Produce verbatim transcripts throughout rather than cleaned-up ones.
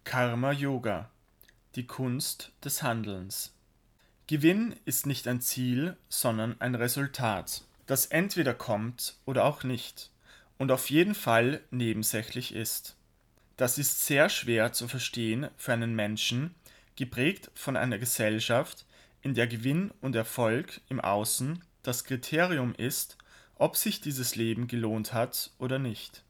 Karma Yoga, die Kunst des Handelns. Gewinn ist nicht ein Ziel, sondern ein Resultat, das entweder kommt oder auch nicht und auf jeden Fall nebensächlich ist. Das ist sehr schwer zu verstehen für einen Menschen, geprägt von einer Gesellschaft, in der Gewinn und Erfolg im Außen das Kriterium ist, ob sich dieses Leben gelohnt hat oder nicht.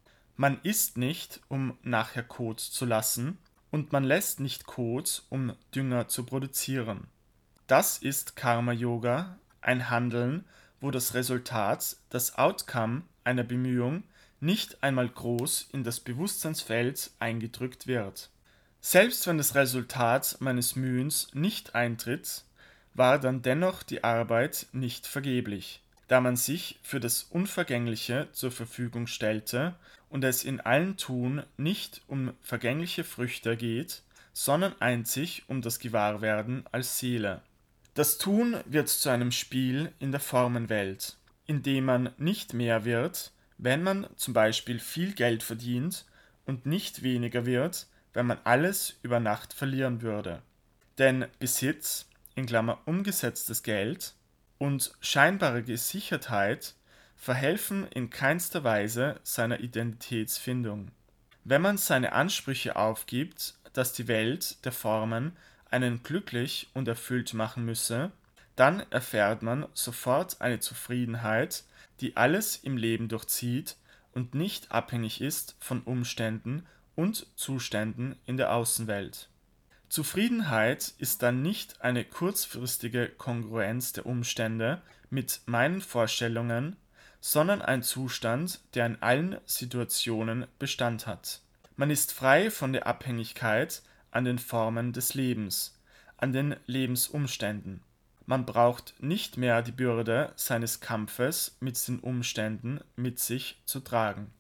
Man isst nicht, um nachher Kot zu lassen, und man lässt nicht Kot, um Dünger zu produzieren. Das ist Karma Yoga, ein Handeln, wo das Resultat, das Outcome einer Bemühung nicht einmal groß in das Bewusstseinsfeld eingedrückt wird. Selbst wenn das Resultat meines Mühens nicht eintritt, war dann dennoch die Arbeit nicht vergeblich, da man sich für das Unvergängliche zur Verfügung stellte und es in allem Tun nicht um vergängliche Früchte geht, sondern einzig um das Gewahrwerden als Seele. Das Tun wird zu einem Spiel in der Formenwelt, in dem man nicht mehr wird, wenn man zum Beispiel viel Geld verdient, und nicht weniger wird, wenn man alles über Nacht verlieren würde. Denn Besitz, in Klammer umgesetztes Geld, und scheinbare Gesichertheit verhelfen in keinster Weise seiner Identitätsfindung. Wenn man seine Ansprüche aufgibt, dass die Welt der Formen einen glücklich und erfüllt machen müsse, dann erfährt man sofort eine Zufriedenheit, die alles im Leben durchzieht und nicht abhängig ist von Umständen und Zuständen in der Außenwelt. Zufriedenheit ist dann nicht eine kurzfristige Kongruenz der Umstände mit meinen Vorstellungen, sondern ein Zustand, der in allen Situationen Bestand hat. Man ist frei von der Abhängigkeit an den Formen des Lebens, an den Lebensumständen. Man braucht nicht mehr die Bürde seines Kampfes mit den Umständen mit sich zu tragen.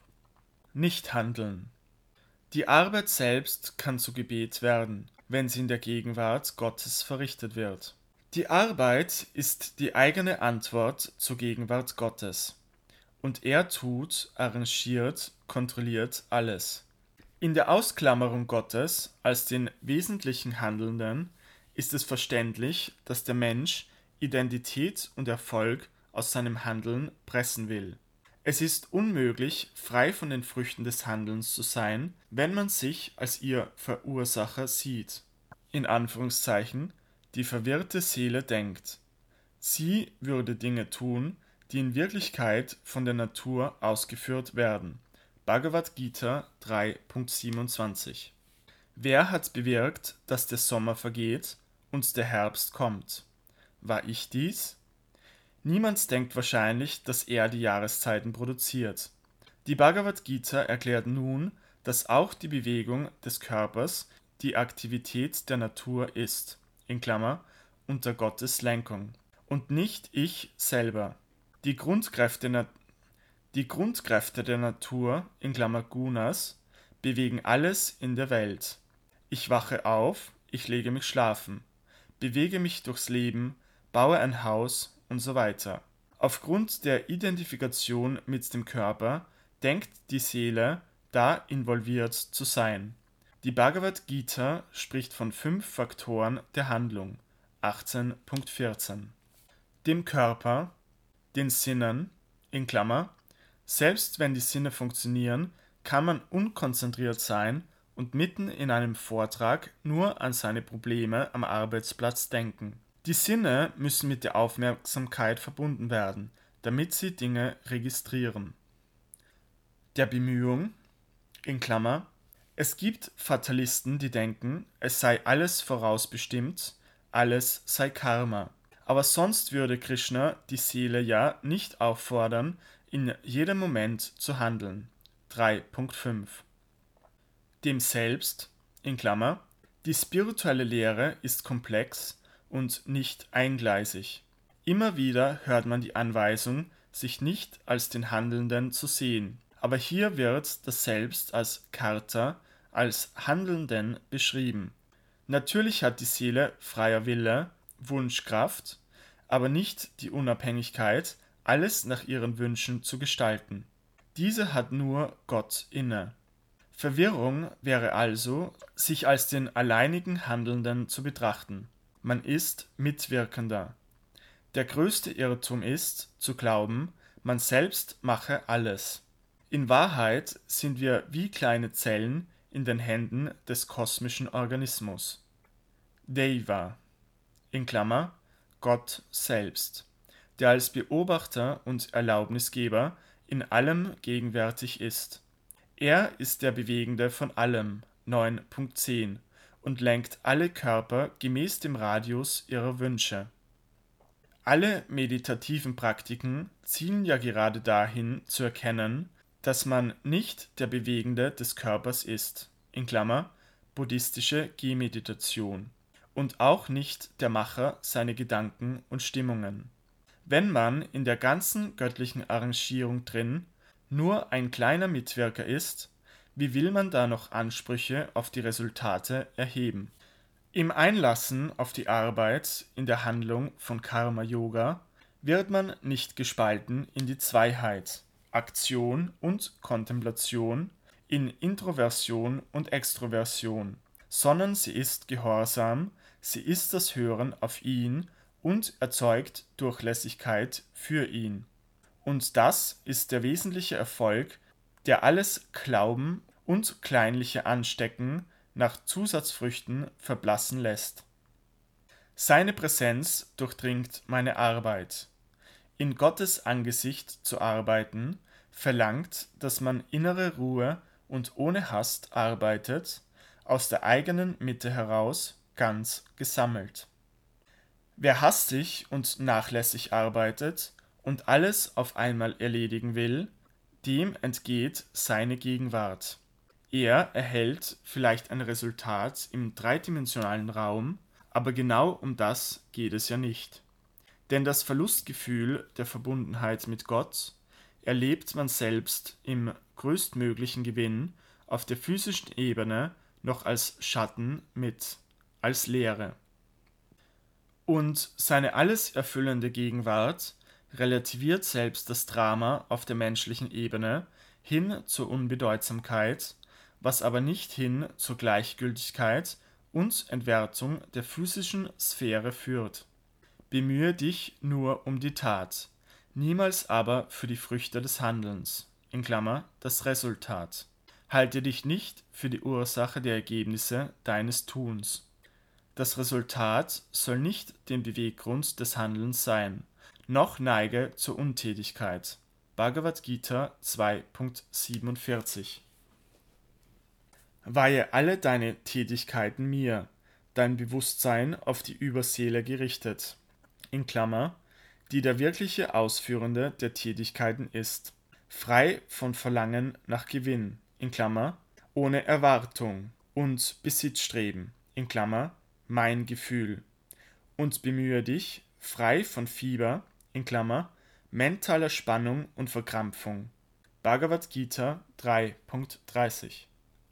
Nicht handeln. Die Arbeit selbst kann zu Gebet werden, wenn sie in der Gegenwart Gottes verrichtet wird. Die Arbeit ist die eigene Antwort zur Gegenwart Gottes. Und er tut, arrangiert, kontrolliert alles. In der Ausklammerung Gottes als den wesentlichen Handelnden ist es verständlich, dass der Mensch Identität und Erfolg aus seinem Handeln pressen will. Es ist unmöglich, frei von den Früchten des Handelns zu sein, wenn man sich als ihr Verursacher sieht. In Anführungszeichen, die verwirrte Seele denkt, sie würde Dinge tun, die in Wirklichkeit von der Natur ausgeführt werden. Bhagavad Gita drei Punkt siebenundzwanzig. Wer hat bewirkt, dass der Sommer vergeht und der Herbst kommt? War ich dies? Niemand denkt wahrscheinlich, dass er die Jahreszeiten produziert. Die Bhagavad Gita erklärt nun, dass auch die Bewegung des Körpers die Aktivität der Natur ist, in Klammer, unter Gottes Lenkung, und nicht ich selber. Die Grundkräfte, na- die Grundkräfte der Natur, in Klammer Gunas, bewegen alles in der Welt. Ich wache auf, ich lege mich schlafen, bewege mich durchs Leben, baue ein Haus und so weiter. Aufgrund der Identifikation mit dem Körper denkt die Seele, da involviert zu sein. Die Bhagavad Gita spricht von fünf Faktoren der Handlung, achtzehn Punkt vierzehn. Dem Körper, den Sinnen, in Klammer, selbst wenn die Sinne funktionieren, kann man unkonzentriert sein und mitten in einem Vortrag nur an seine Probleme am Arbeitsplatz denken. Die Sinne müssen mit der Aufmerksamkeit verbunden werden, damit sie Dinge registrieren. Der Bemühung, in Klammer, es gibt Fatalisten, die denken, es sei alles vorausbestimmt, alles sei Karma. Aber sonst würde Krishna die Seele ja nicht auffordern, in jedem Moment zu handeln. drei Punkt fünf. Dem Selbst, in Klammer, die spirituelle Lehre ist komplex und nicht eingleisig. Immer wieder hört man die Anweisung, sich nicht als den Handelnden zu sehen. Aber hier wird das Selbst als Karta, als Handelnden beschrieben. Natürlich hat die Seele freier Wille, Wunschkraft, aber nicht die Unabhängigkeit, alles nach ihren Wünschen zu gestalten. Diese hat nur Gott inne. Verwirrung wäre also, sich als den alleinigen Handelnden zu betrachten. Man ist Mitwirkender. Der größte Irrtum ist, zu glauben, man selbst mache alles. In Wahrheit sind wir wie kleine Zellen in den Händen des kosmischen Organismus. Deva, in Klammer, Gott selbst, der als Beobachter und Erlaubnisgeber in allem gegenwärtig ist. Er ist der Bewegende von allem, neun Punkt zehn, und lenkt alle Körper gemäß dem Radius ihrer Wünsche. Alle meditativen Praktiken zielen ja gerade dahin, zu erkennen, dass man nicht der Bewegende des Körpers ist, in Klammer, buddhistische Gehmeditation, und auch nicht der Macher seiner Gedanken und Stimmungen. Wenn man in der ganzen göttlichen Arrangierung drin nur ein kleiner Mitwirker ist, wie will man da noch Ansprüche auf die Resultate erheben? Im Einlassen auf die Arbeit in der Handlung von Karma Yoga wird man nicht gespalten in die Zweiheit, Aktion und Kontemplation, in Introversion und Extroversion, sondern sie ist Gehorsam, sie ist das Hören auf ihn und erzeugt Durchlässigkeit für ihn. Und das ist der wesentliche Erfolg, der alles Glauben und kleinliche Anstecken nach Zusatzfrüchten verblassen lässt. Seine Präsenz durchdringt meine Arbeit. In Gottes Angesicht zu arbeiten, verlangt, dass man innere Ruhe und ohne Hast arbeitet, aus der eigenen Mitte heraus, ganz gesammelt. Wer hastig und nachlässig arbeitet und alles auf einmal erledigen will, dem entgeht seine Gegenwart. Er erhält vielleicht ein Resultat im dreidimensionalen Raum, aber genau um das geht es ja nicht. Denn das Verlustgefühl der Verbundenheit mit Gott erlebt man selbst im größtmöglichen Gewinn auf der physischen Ebene noch als Schatten mit, als Leere. Und seine alles erfüllende Gegenwart relativiert selbst das Drama auf der menschlichen Ebene hin zur Unbedeutsamkeit, was aber nicht hin zur Gleichgültigkeit und Entwertung der physischen Sphäre führt. Bemühe dich nur um die Tat, niemals aber für die Früchte des Handelns, in Klammer, das Resultat. Halte dich nicht für die Ursache der Ergebnisse deines Tuns. Das Resultat soll nicht den Beweggrund des Handelns sein, noch neige zur Untätigkeit. Bhagavad Gita zwei Punkt siebenundvierzig. Weihe alle deine Tätigkeiten mir, dein Bewusstsein auf die Überseele gerichtet, in Klammer, die der wirkliche Ausführende der Tätigkeiten ist, frei von Verlangen nach Gewinn, in Klammer, ohne Erwartung und Besitzstreben, in Klammer, mein Gefühl, und bemühe dich, frei von Fieber, in Klammer, mentaler Spannung und Verkrampfung. Bhagavad Gita drei Punkt dreißig.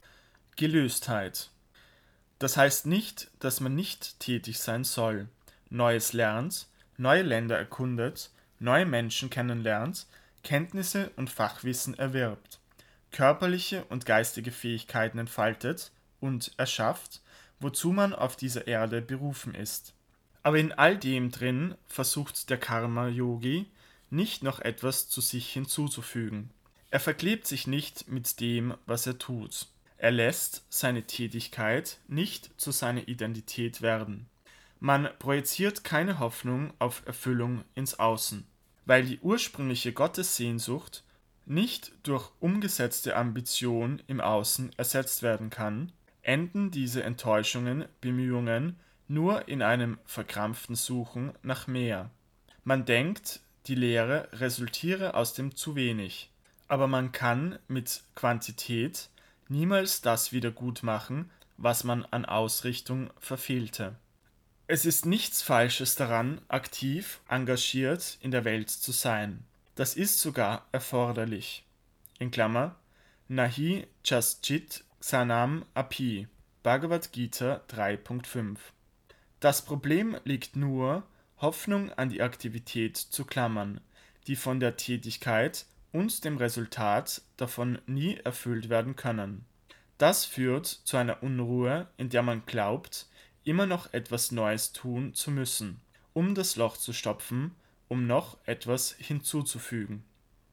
Gelöstheit. Das heißt nicht, dass man nicht tätig sein soll, Neues lernt, neue Länder erkundet, neue Menschen kennenlernt, Kenntnisse und Fachwissen erwirbt, körperliche und geistige Fähigkeiten entfaltet und erschafft, wozu man auf dieser Erde berufen ist. Aber in all dem drin versucht der Karma-Yogi nicht noch etwas zu sich hinzuzufügen. Er verklebt sich nicht mit dem, was er tut. Er lässt seine Tätigkeit nicht zu seiner Identität werden. Man projiziert keine Hoffnung auf Erfüllung ins Außen, weil die ursprüngliche Gottessehnsucht nicht durch umgesetzte Ambition im Außen ersetzt werden kann, enden diese Enttäuschungen, Bemühungen nur in einem verkrampften Suchen nach mehr. Man denkt, die Lehre resultiere aus dem zu wenig, aber man kann mit Quantität niemals das wiedergutmachen, was man an Ausrichtung verfehlte. Es ist nichts Falsches daran, aktiv, engagiert in der Welt zu sein. Das ist sogar erforderlich. In Klammer, Nahi Chaschit Xanam Api, Bhagavad Gita drei Punkt fünf. Das Problem liegt nur, Hoffnung an die Aktivität zu klammern, die von der Tätigkeit und dem Resultat davon nie erfüllt werden können. Das führt zu einer Unruhe, in der man glaubt, immer noch etwas Neues tun zu müssen, um das Loch zu stopfen, um noch etwas hinzuzufügen.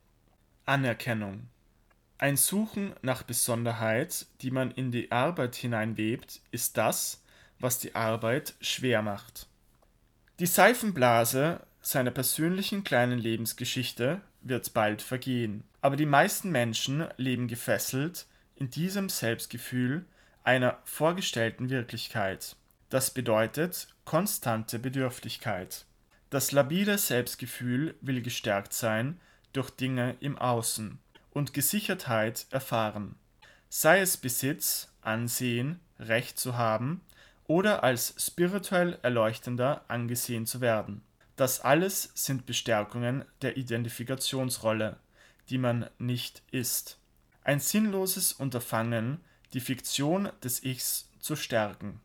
Anerkennung. Ein Suchen nach Besonderheit, die man in die Arbeit hineinwebt, ist das, was die Arbeit schwer macht. Die Seifenblase seiner persönlichen kleinen Lebensgeschichte wird bald vergehen, aber die meisten Menschen leben gefesselt in diesem Selbstgefühl einer vorgestellten Wirklichkeit. Das bedeutet konstante Bedürftigkeit. Das labile Selbstgefühl will gestärkt sein durch Dinge im Außen und Gesichertheit erfahren, sei es Besitz, Ansehen, Recht zu haben oder als spirituell erleuchtender angesehen zu werden. Das alles sind Bestärkungen der Identifikationsrolle, die man nicht ist. Ein sinnloses Unterfangen, die Fiktion des Ichs zu stärken.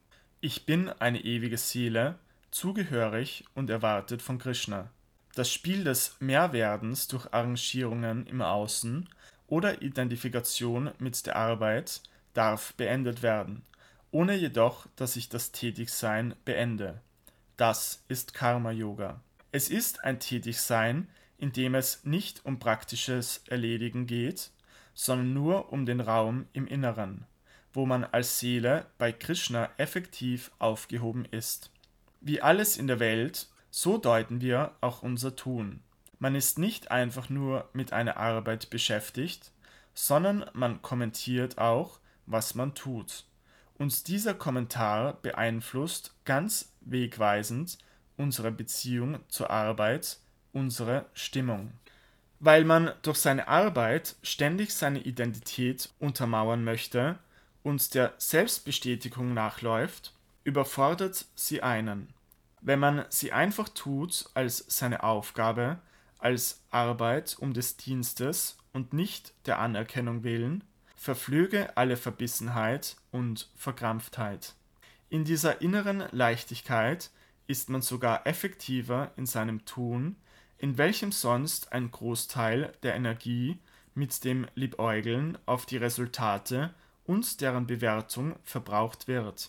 Ich bin eine ewige Seele, zugehörig und erwartet von Krishna. Das Spiel des Mehrwerdens durch Arrangierungen im Außen oder Identifikation mit der Arbeit darf beendet werden, ohne jedoch, dass ich das Tätigsein beende. Das ist Karma-Yoga. Es ist ein Tätigsein, in dem es nicht um praktisches Erledigen geht, sondern nur um den Raum im Inneren, wo man als Seele bei Krishna effektiv aufgehoben ist. Wie alles in der Welt, so deuten wir auch unser Tun. Man ist nicht einfach nur mit einer Arbeit beschäftigt, sondern man kommentiert auch, was man tut. Und dieser Kommentar beeinflusst ganz wegweisend unsere Beziehung zur Arbeit, unsere Stimmung. Weil man durch seine Arbeit ständig seine Identität untermauern möchte und der Selbstbestätigung nachläuft, überfordert sie einen. Wenn man sie einfach tut als seine Aufgabe, als Arbeit um des Dienstes und nicht der Anerkennung willen, verflöge alle Verbissenheit und Verkrampftheit. In dieser inneren Leichtigkeit ist man sogar effektiver in seinem Tun, in welchem sonst ein Großteil der Energie mit dem Liebäugeln auf die Resultate und deren Bewertung verbraucht wird.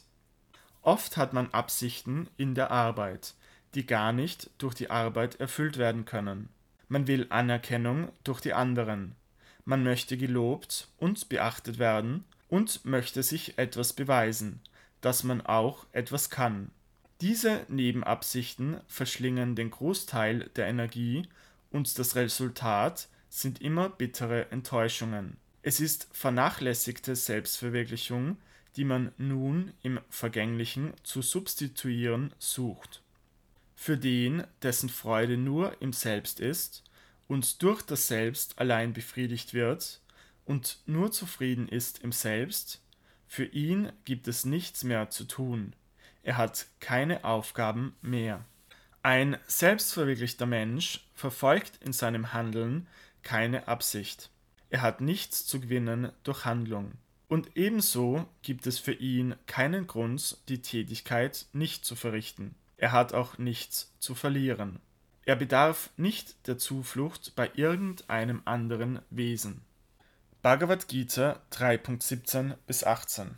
Oft hat man Absichten in der Arbeit, die gar nicht durch die Arbeit erfüllt werden können. Man will Anerkennung durch die anderen. Man möchte gelobt und beachtet werden und möchte sich etwas beweisen, dass man auch etwas kann. Diese Nebenabsichten verschlingen den Großteil der Energie und das Resultat sind immer bittere Enttäuschungen. Es ist vernachlässigte Selbstverwirklichung, die man nun im Vergänglichen zu substituieren sucht. Für den, dessen Freude nur im Selbst ist und durch das Selbst allein befriedigt wird und nur zufrieden ist im Selbst, für ihn gibt es nichts mehr zu tun. Er hat keine Aufgaben mehr. Ein selbstverwirklichter Mensch verfolgt in seinem Handeln keine Absicht. Er hat nichts zu gewinnen durch Handlung. Und ebenso gibt es für ihn keinen Grund, die Tätigkeit nicht zu verrichten. Er hat auch nichts zu verlieren. Er bedarf nicht der Zuflucht bei irgendeinem anderen Wesen. Bhagavad Gita drei Punkt siebzehn bis achtzehn.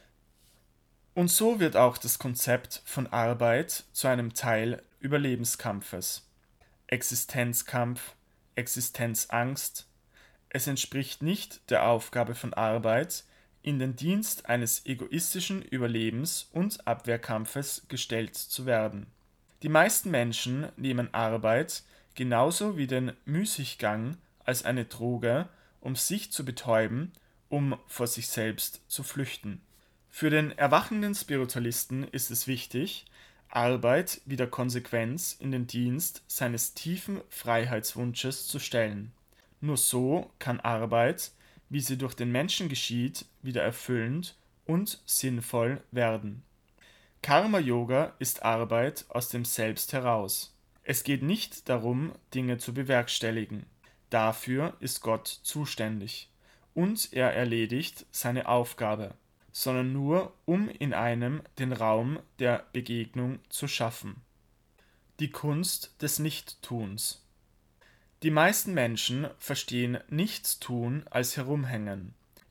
Und so wird auch das Konzept von Arbeit zu einem Teil Überlebenskampfes. Existenzkampf, Existenzangst. Es entspricht nicht der Aufgabe von Arbeit, in den Dienst eines egoistischen Überlebens- und Abwehrkampfes gestellt zu werden. Die meisten Menschen nehmen Arbeit genauso wie den Müßiggang als eine Droge, um sich zu betäuben, um vor sich selbst zu flüchten. Für den erwachenden Spiritualisten ist es wichtig, Arbeit wieder Konsequenz in den Dienst seines tiefen Freiheitswunsches zu stellen. Nur so kann Arbeit, wie sie durch den Menschen geschieht, wieder erfüllend und sinnvoll werden. Karma-Yoga ist Arbeit aus dem Selbst heraus. Es geht nicht darum, Dinge zu bewerkstelligen. Dafür ist Gott zuständig und er erledigt seine Aufgabe, sondern nur, um in einem den Raum der Begegnung zu schaffen. Die Kunst des Nichttuns. Die meisten Menschen verstehen Nichtstun als Herumhängen.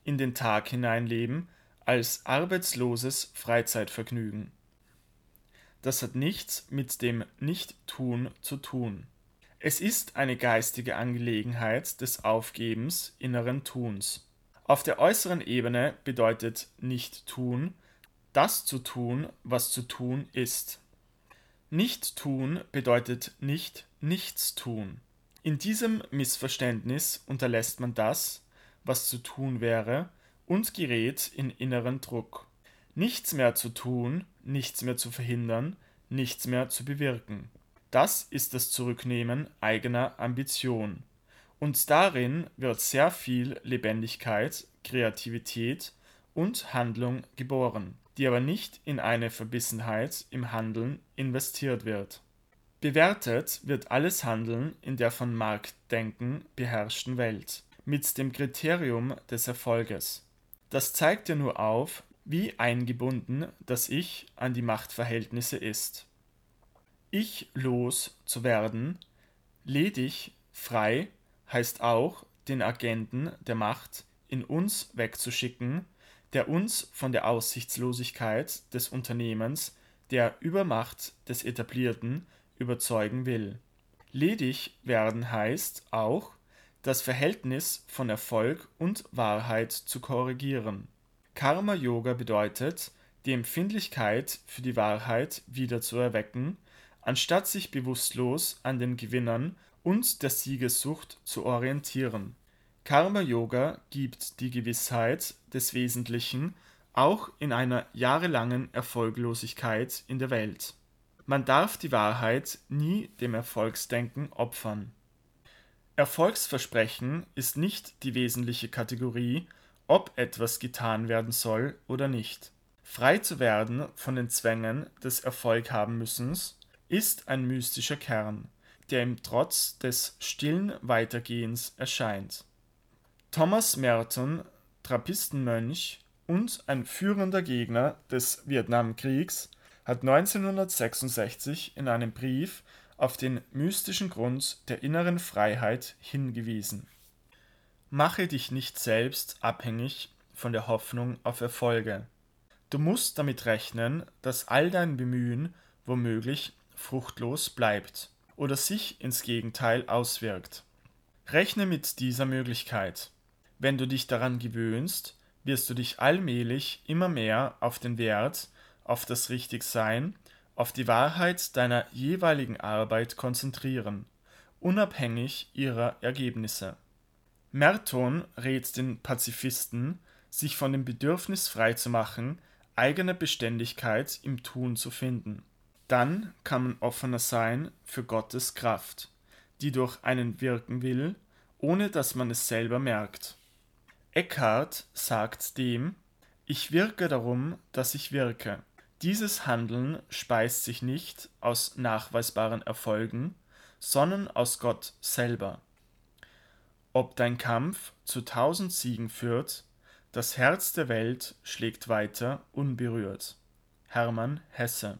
in den Tag hineinleben als arbeitsloses Freizeitvergnügen. Das hat nichts mit dem Nicht-Tun zu tun. Es ist eine geistige Angelegenheit des Aufgebens inneren Tuns. Auf der äußeren Ebene bedeutet Nicht-Tun, das zu tun, was zu tun ist. Nicht-Tun bedeutet nicht Nichts-Tun. In diesem Missverständnis unterlässt man das, was zu tun wäre, und gerät in inneren Druck. Nichts mehr zu tun, nichts mehr zu verhindern, nichts mehr zu bewirken. Das ist das Zurücknehmen eigener Ambition. Und darin wird sehr viel Lebendigkeit, Kreativität und Handlung geboren, die aber nicht in eine Verbissenheit im Handeln investiert wird. Bewertet wird alles Handeln in der von Marktdenken beherrschten Welt, mit dem Kriterium des Erfolges. Das zeigt ja nur auf, wie eingebunden das Ich an die Machtverhältnisse ist. Ich-los zu werden, ledig, frei, heißt auch, den Agenten der Macht in uns wegzuschicken, der uns von der Aussichtslosigkeit des Unternehmens, der Übermacht des Etablierten überzeugen will. Ledig werden heißt auch, das Verhältnis von Erfolg und Wahrheit zu korrigieren. Karma-Yoga bedeutet, die Empfindlichkeit für die Wahrheit wieder zu erwecken, anstatt sich bewusstlos an den Gewinnern und der Siegessucht zu orientieren. Karma-Yoga gibt die Gewissheit des Wesentlichen auch in einer jahrelangen Erfolglosigkeit in der Welt. Man darf die Wahrheit nie dem Erfolgsdenken opfern. Erfolgsversprechen ist nicht die wesentliche Kategorie, ob etwas getan werden soll oder nicht. Frei zu werden von den Zwängen des Erfolghabenmüssens ist ein mystischer Kern, der im Trotz des stillen Weitergehens erscheint. Thomas Merton, Trappistenmönch und ein führender Gegner des Vietnamkriegs, hat neunzehnhundertsechsundsechzig in einem Brief auf den mystischen Grund der inneren Freiheit hingewiesen. Mache dich nicht selbst abhängig von der Hoffnung auf Erfolge. Du musst damit rechnen, dass all dein Bemühen womöglich fruchtlos bleibt oder sich ins Gegenteil auswirkt. Rechne mit dieser Möglichkeit. Wenn du dich daran gewöhnst, wirst du dich allmählich immer mehr auf den Wert, auf das Richtigsein, auf die Wahrheit deiner jeweiligen Arbeit konzentrieren, unabhängig ihrer Ergebnisse. Merton rät den Pazifisten, sich von dem Bedürfnis freizumachen, eigene Beständigkeit im Tun zu finden. Dann kann man offener sein für Gottes Kraft, die durch einen wirken will, ohne dass man es selber merkt. Eckhart sagt dem: Ich wirke darum, dass ich wirke. Dieses Handeln speist sich nicht aus nachweisbaren Erfolgen, sondern aus Gott selber. Ob dein Kampf zu tausend Siegen führt, das Herz der Welt schlägt weiter unberührt. Hermann Hesse.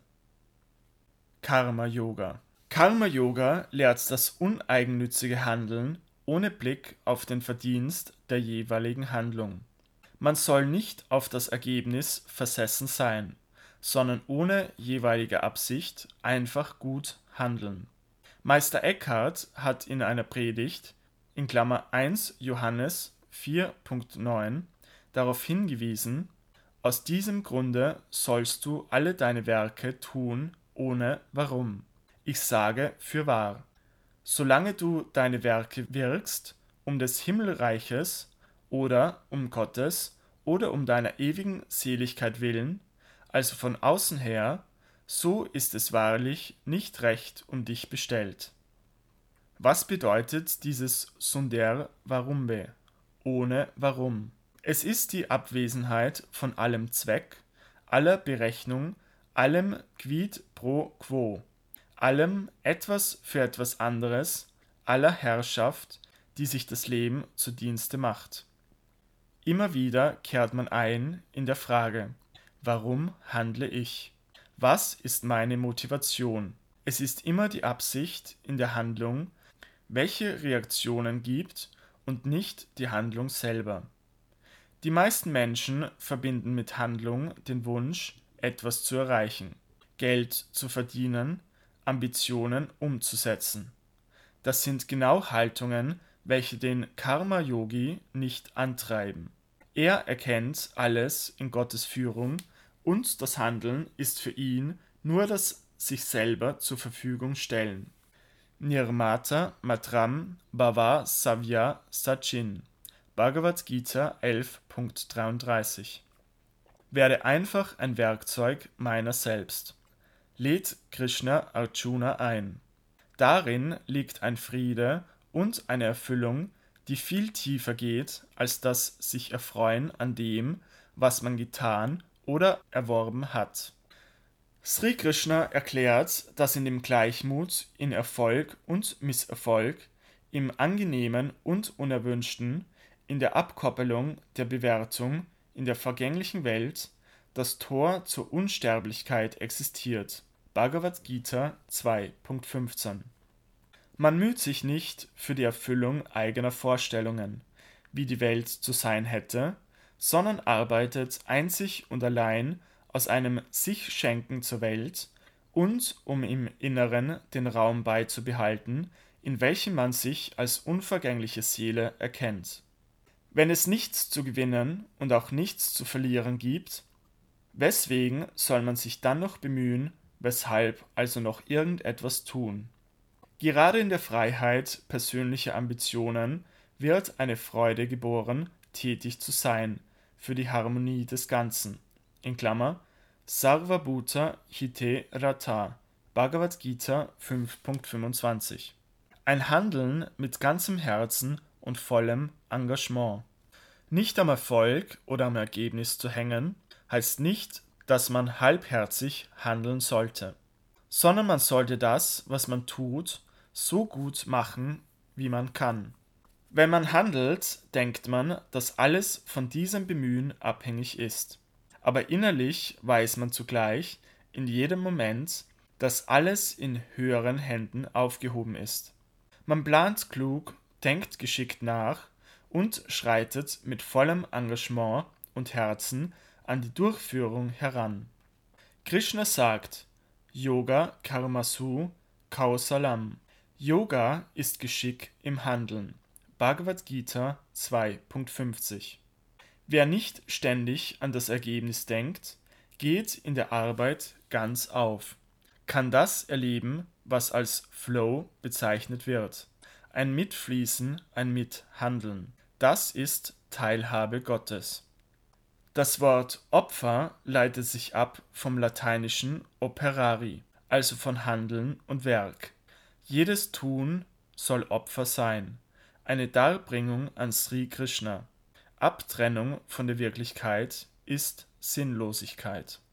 Karma-Yoga. Karma-Yoga lehrt das uneigennützige Handeln ohne Blick auf den Verdienst der jeweiligen Handlung. Man soll nicht auf das Ergebnis versessen sein, sondern ohne jeweilige Absicht einfach gut handeln. Meister Eckhart hat in einer Predigt in Klammer eins Johannes vier Punkt neun darauf hingewiesen: Aus diesem Grunde sollst du alle deine Werke tun ohne Warum. Ich sage fürwahr, solange du deine Werke wirkst, um des Himmelreiches oder um Gottes oder um deiner ewigen Seligkeit willen, also von außen her, so ist es wahrlich nicht recht um dich bestellt. Was bedeutet dieses Sundar Varumbe, ohne Warum? Es ist die Abwesenheit von allem Zweck, aller Berechnung, allem Quid pro quo, allem etwas für etwas anderes, aller Herrschaft, die sich das Leben zu Dienste macht. Immer wieder kehrt man ein in der Frage: Warum handle ich? Was ist meine Motivation? Es ist immer die Absicht in der Handlung, welche Reaktionen gibt, und nicht die Handlung selber. Die meisten Menschen verbinden mit Handlung den Wunsch, etwas zu erreichen, Geld zu verdienen, Ambitionen umzusetzen. Das sind genau Haltungen, welche den Karma-Yogi nicht antreiben. Er erkennt alles in Gottes Führung und das Handeln ist für ihn nur das sich selber zur Verfügung stellen. Nirmata Matram Bhava Savya Sachin. Bhagavad Gita elf Punkt dreiunddreißig. Werde einfach ein Werkzeug meiner selbst, lädt Krishna Arjuna ein. Darin liegt ein Friede und eine Erfüllung, die viel tiefer geht als das sich erfreuen an dem, was man getan oder erworben hat. Sri Krishna erklärt, dass in dem Gleichmut in Erfolg und Misserfolg, im Angenehmen und Unerwünschten, in der Abkoppelung der Bewertung, in der vergänglichen Welt, das Tor zur Unsterblichkeit existiert. Bhagavad Gita zwei Punkt fünfzehn. Man müht sich nicht für die Erfüllung eigener Vorstellungen, wie die Welt zu sein hätte, sondern arbeitet einzig und allein aus einem Sich-Schenken zur Welt und um im Inneren den Raum beizubehalten, in welchem man sich als unvergängliche Seele erkennt. Wenn es nichts zu gewinnen und auch nichts zu verlieren gibt, weswegen soll man sich dann noch bemühen, weshalb also noch irgendetwas tun? Gerade in der Freiheit persönlicher Ambitionen wird eine Freude geboren, tätig zu sein, für die Harmonie des Ganzen. In Klammer, Sarva Bhuta Hite Rata, Bhagavad Gita fünf Punkt fünfundzwanzig. Ein Handeln mit ganzem Herzen und vollem Engagement. Nicht am Erfolg oder am Ergebnis zu hängen, heißt nicht, dass man halbherzig handeln sollte, sondern man sollte das, was man tut, so gut machen, wie man kann. Wenn man handelt, denkt man, dass alles von diesem Bemühen abhängig ist. Aber innerlich weiß man zugleich in jedem Moment, dass alles in höheren Händen aufgehoben ist. Man plant klug, denkt geschickt nach und schreitet mit vollem Engagement und Herzen an die Durchführung heran. Krishna sagt, Yoga Karmasu Kausalam. Yoga ist Geschick im Handeln. Bhagavad Gita zwei Punkt fünfzig. Wer nicht ständig an das Ergebnis denkt, geht in der Arbeit ganz auf, kann das erleben, was als Flow bezeichnet wird. Ein Mitfließen, ein Mithandeln. Das ist Teilhabe Gottes. Das Wort Opfer leitet sich ab vom lateinischen operari, also von Handeln und Werk. Jedes Tun soll Opfer sein, eine Darbringung an Sri Krishna. Abtrennung von der Wirklichkeit ist Sinnlosigkeit.